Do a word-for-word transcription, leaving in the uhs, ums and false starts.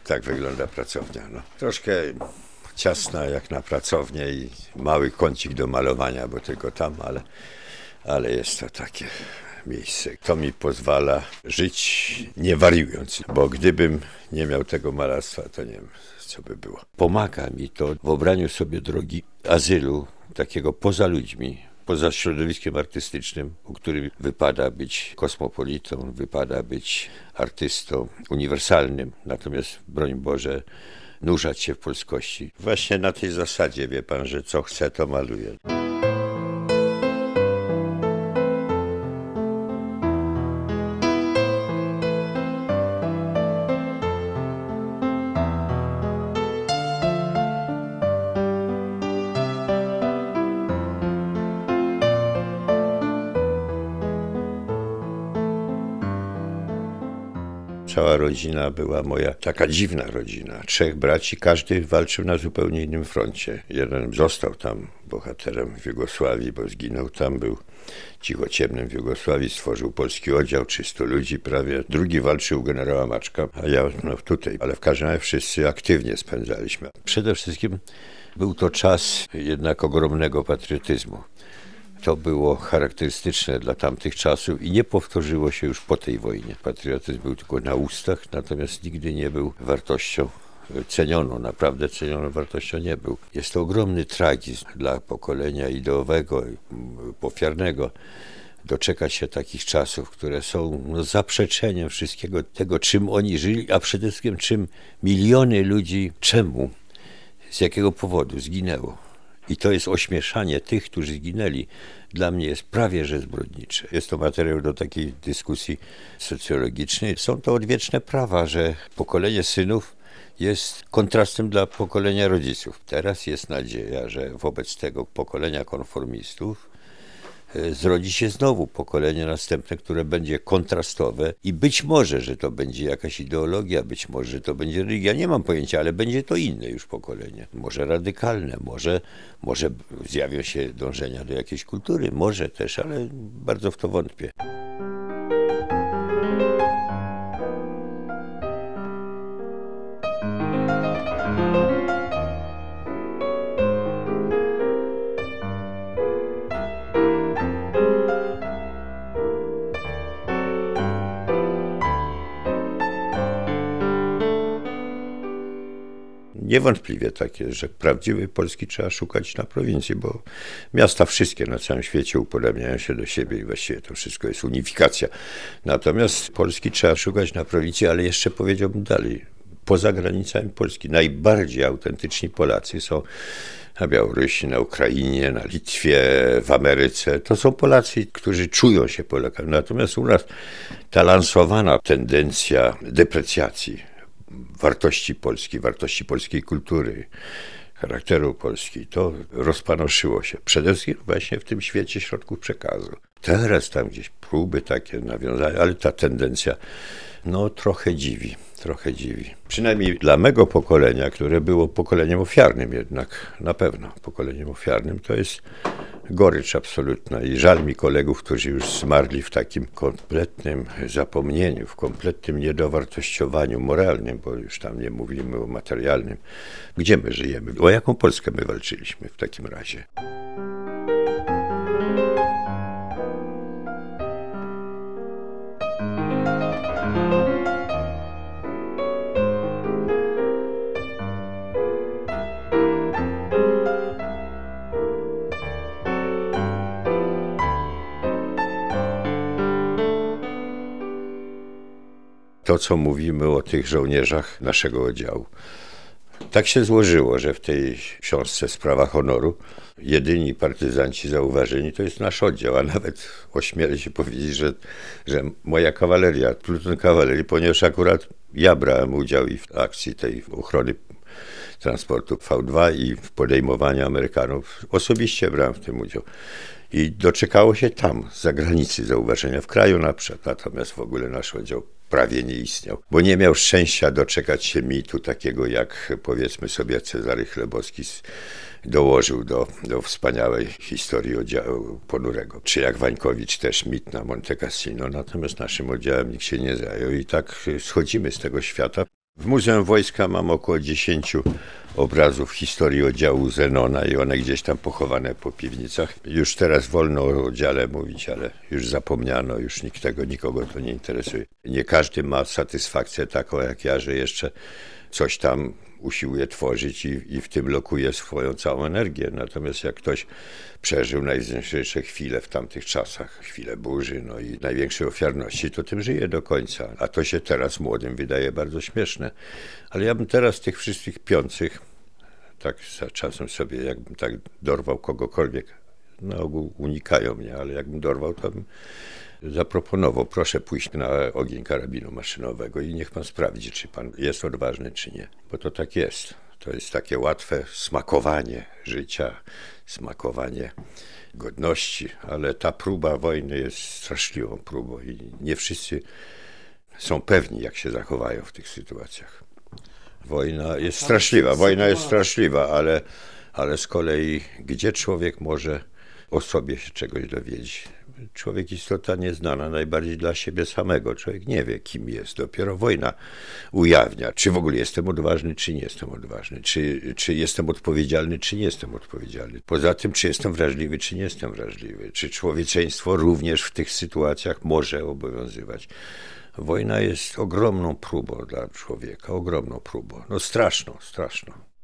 tak wygląda pracownia. No. Troszkę ciasna jak na pracownię i mały kącik do malowania, bo tylko tam, ale, ale jest to takie miejsce. To mi pozwala żyć nie wariując, bo gdybym nie miał tego malarstwa, to nie wiem, co by było. Pomaga mi to w obraniu sobie drogi azylu, takiego poza ludźmi, poza środowiskiem artystycznym, u którym wypada być kosmopolitą, wypada być artystą uniwersalnym, natomiast broń Boże, nurzać się w polskości. Właśnie na tej zasadzie, wie pan, że co chce, to maluje. Cała rodzina była moja taka dziwna rodzina. Trzech braci, każdy walczył na zupełnie innym froncie. Jeden został tam bohaterem w Jugosławii, bo zginął tam, był cichociemnym w Jugosławii, stworzył polski oddział, trzystu ludzi prawie. Drugi walczył u generała Maczka, a ja no, tutaj. Ale w każdym razie wszyscy aktywnie spędzaliśmy. Przede wszystkim był to czas jednak ogromnego patriotyzmu. To było charakterystyczne dla tamtych czasów i nie powtórzyło się już po tej wojnie. Patriotyzm był tylko na ustach, natomiast nigdy nie był wartością cenioną, naprawdę cenioną wartością nie był. Jest to ogromny tragizm dla pokolenia ideowego, ofiarnego, doczekać się takich czasów, które są no, zaprzeczeniem wszystkiego tego, czym oni żyli, a przede wszystkim czym miliony ludzi, czemu, z jakiego powodu zginęło. I to jest ośmieszanie tych, którzy zginęli. Dla mnie jest prawie że zbrodnicze. Jest to materiał do takiej dyskusji socjologicznej. Są to odwieczne prawa, że pokolenie synów jest kontrastem dla pokolenia rodziców. Teraz jest nadzieja, że wobec tego pokolenia konformistów zrodzi się znowu pokolenie następne, które będzie kontrastowe i być może, że to będzie jakaś ideologia, być może, że to będzie religia, nie mam pojęcia, ale będzie to inne już pokolenie. Może radykalne, może, może zjawią się dążenia do jakiejś kultury, może też, ale bardzo w to wątpię. Niewątpliwie takie, że prawdziwej Polski trzeba szukać na prowincji, bo miasta wszystkie na całym świecie upodabniają się do siebie i właściwie to wszystko jest unifikacja. Natomiast Polski trzeba szukać na prowincji, ale jeszcze powiedziałbym dalej, poza granicami Polski. Najbardziej autentyczni Polacy są na Białorusi, na Ukrainie, na Litwie, w Ameryce. To są Polacy, którzy czują się Polakami. Natomiast u nas ta lansowana tendencja deprecjacji wartości Polski, wartości polskiej kultury, charakteru Polski, to rozpanoszyło się. Przede wszystkim właśnie w tym świecie środków przekazu. Teraz tam gdzieś próby takie nawiązania, ale ta tendencja no trochę dziwi, trochę dziwi. Przynajmniej dla mego pokolenia, które było pokoleniem ofiarnym jednak, na pewno pokoleniem ofiarnym, to jest gorycz absolutna i żal mi kolegów, którzy już zmarli w takim kompletnym zapomnieniu, w kompletnym niedowartościowaniu moralnym, bo już tam nie mówimy o materialnym. Gdzie my żyjemy? O jaką Polskę my walczyliśmy w takim razie? To, co mówimy o tych żołnierzach naszego oddziału. Tak się złożyło, że w tej książce Sprawa honoru jedyni partyzanci zauważeni to jest nasz oddział, a nawet ośmielę się powiedzieć, że, że moja kawaleria, pluton kawalerii, ponieważ akurat ja brałem udział i w akcji tej ochrony transportu V dwa i w podejmowaniu Amerykanów. Osobiście brałem w tym udział. I doczekało się tam, z zagranicy, zauważenia, w kraju na przykład, natomiast w ogóle nasz oddział prawie nie istniał, bo nie miał szczęścia doczekać się mitu takiego, jak powiedzmy sobie Cezary Chlebowski dołożył do, do wspaniałej historii oddziału ponurego. Czy jak Wańkowicz też mit na Monte Cassino, natomiast naszym oddziałem nikt się nie zajął i tak schodzimy z tego świata. W Muzeum Wojska mam około dziesięciu obrazów historii oddziału Zenona i one gdzieś tam pochowane po piwnicach. Już teraz wolno o oddziale mówić, ale już zapomniano, już nikt tego, nikogo to nie interesuje. Nie każdy ma satysfakcję taką jak ja, że jeszcze coś tam usiłuje tworzyć i, i w tym lokuje swoją całą energię. Natomiast jak ktoś przeżył najważniejsze chwile w tamtych czasach, chwile burzy, no i największej ofiarności, to tym żyje do końca. A to się teraz młodym wydaje bardzo śmieszne. Ale ja bym teraz tych wszystkich piących, tak za czasem sobie, jakbym tak dorwał kogokolwiek, na ogół unikają mnie, ale jakbym dorwał, to bym zaproponował, proszę pójść na ogień karabinu maszynowego i niech pan sprawdzi, czy pan jest odważny, czy nie. Bo to tak jest. To jest takie łatwe smakowanie życia, smakowanie godności, ale ta próba wojny jest straszliwą próbą i nie wszyscy są pewni, jak się zachowają w tych sytuacjach. Wojna jest straszliwa, wojna jest straszliwa, ale, ale z kolei gdzie człowiek może o sobie się czegoś dowiedzieć? Człowiek istota nieznana najbardziej dla siebie samego. Człowiek nie wie, kim jest. Dopiero wojna ujawnia, czy w ogóle jestem odważny, czy nie jestem odważny. Czy, czy jestem odpowiedzialny, czy nie jestem odpowiedzialny. Poza tym, czy jestem wrażliwy, czy nie jestem wrażliwy. Czy człowieczeństwo również w tych sytuacjach może obowiązywać. Wojna jest ogromną próbą dla człowieka. Ogromną próbą. No straszną, straszną.